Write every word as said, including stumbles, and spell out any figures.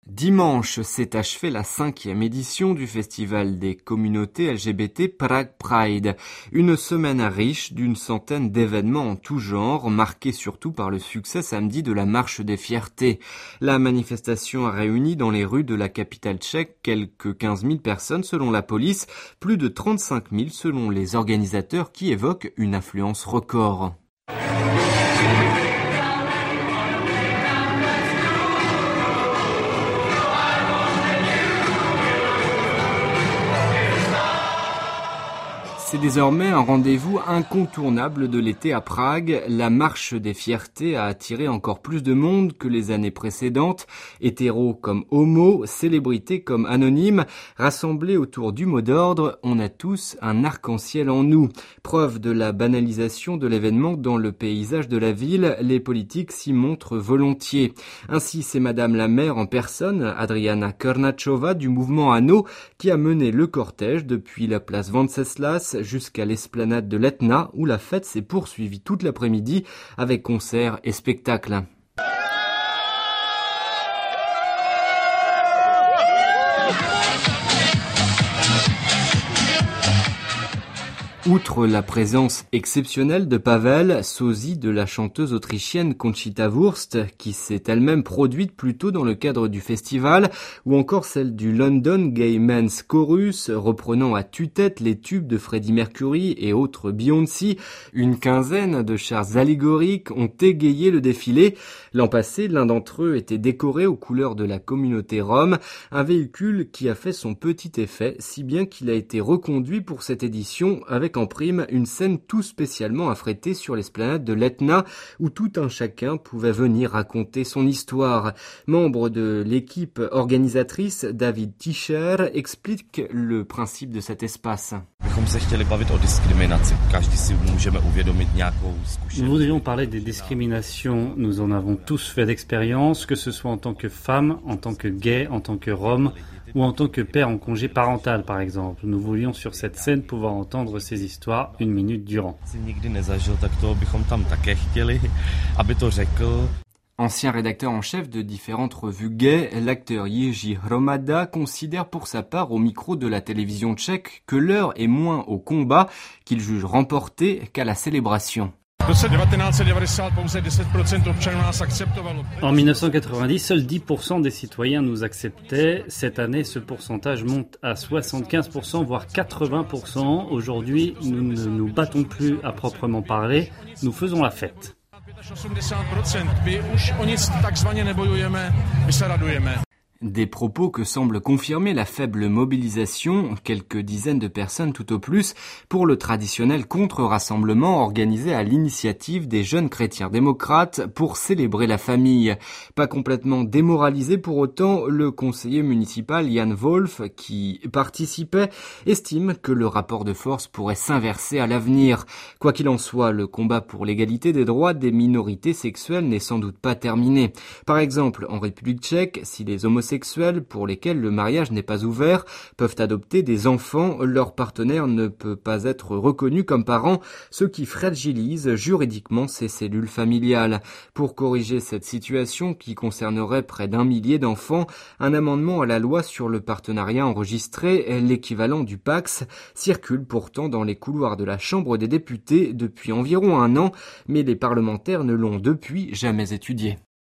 Dimanche s'est achevée la cinquième édition du festival des communautés L G B T Prague Pride. Une semaine riche d'une centaine d'événements en tout genre, marquée surtout par le succès samedi de la Marche des Fiertés. La manifestation a réuni dans les rues de la capitale tchèque quelques quinze mille personnes selon la police, plus de trente-cinq mille selon les organisateurs qui évoquent une affluence record. C'est désormais un rendez-vous incontournable de l'été à Prague. La Marche des Fiertés a attiré encore plus de monde que les années précédentes. Hétéros comme homos, célébrités comme anonymes, rassemblés autour du mot d'ordre, on a tous un arc-en-ciel en nous. Preuve de la banalisation de l'événement dans le paysage de la ville, les politiques s'y montrent volontiers. Ainsi, c'est Madame la maire en personne, Adriana Krnacova du mouvement ANO, qui a mené le cortège depuis la place Venceslas jusqu'à l'esplanade de l'Etna où la fête s'est poursuivie toute l'après-midi avec concerts et spectacles. Outre la présence exceptionnelle de Pavel, sosie de la chanteuse autrichienne Conchita Wurst, qui s'est elle-même produite plus tôt dans le cadre du festival, ou encore celle du London Gay Men's Chorus, reprenant à tue-tête les tubes de Freddie Mercury et autres Beyoncé, une quinzaine de chars allégoriques ont égayé le défilé. L'an passé, l'un d'entre eux était décoré aux couleurs de la communauté rome, un véhicule qui a fait son petit effet, si bien qu'il a été reconduit pour cette édition avec en prime une scène tout spécialement affrétée sur l'esplanade de l'Etna où tout un chacun pouvait venir raconter son histoire. Membre de l'équipe organisatrice, David Tischer explique le principe de cet espace. Nous voudrions parler des discriminations. Nous en avons tous fait l'expérience, que ce soit en tant que femme, en tant que gay, en tant que rome ou en tant que père en congé parental, par exemple. Nous voulions sur cette scène pouvoir entendre ces histoires une minute durant. Ancien rédacteur en chef de différentes revues gays, l'acteur Jiří Hromada considère pour sa part au micro de la télévision tchèque que l'heure est moins au combat qu'il juge remporté qu'à la célébration. En mille neuf cent quatre-vingt-dix, seuls dix pour cent des citoyens nous acceptaient. Cette année, ce pourcentage monte à soixante-quinze pour cent, voire quatre-vingts pour cent. Aujourd'hui, nous ne nous battons plus à proprement parler, nous faisons la fête. Des propos que semble confirmer la faible mobilisation, quelques dizaines de personnes tout au plus, pour le traditionnel contre-rassemblement organisé à l'initiative des jeunes chrétiens démocrates pour célébrer la famille. Pas complètement démoralisé pour autant, le conseiller municipal Jan Wolf, qui participait, estime que le rapport de force pourrait s'inverser à l'avenir. Quoi qu'il en soit, le combat pour l'égalité des droits des minorités sexuelles n'est sans doute pas terminé. Par exemple, en République tchèque, si les homosexuels pour lesquels le mariage n'est pas ouvert peuvent adopter des enfants, leur partenaire ne peut pas être reconnu comme parent, ce qui fragilise juridiquement ces cellules familiales. Pour corriger cette situation qui concernerait près d'un millier d'enfants, un amendement à la loi sur le partenariat enregistré, l'équivalent du Pacs, circule pourtant dans les couloirs de la Chambre des députés depuis environ un an, mais les parlementaires ne l'ont depuis jamais étudié.